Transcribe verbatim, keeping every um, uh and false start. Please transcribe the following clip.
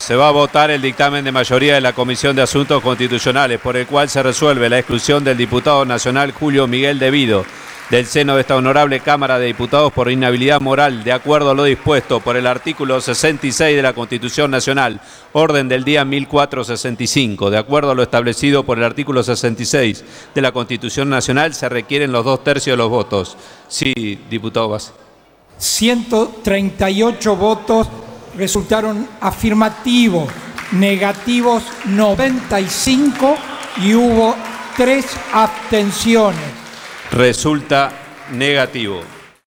Se va a votar el dictamen de mayoría de la Comisión de Asuntos Constitucionales, por el cual se resuelve la exclusión del diputado nacional Julio Miguel Devido del seno de esta honorable Cámara de Diputados por inhabilidad moral, de acuerdo a lo dispuesto por el artículo sesenta y seis de la Constitución Nacional, orden del día mil cuatrocientos sesenta y cinco. De acuerdo a lo establecido por el artículo sesenta y seis de la Constitución Nacional, se requieren los dos tercios de los votos. Sí, diputado Bassi. ciento treinta y ocho votos resultaron afirmativos, negativos noventa y cinco y hubo tres abstenciones. Resulta negativo.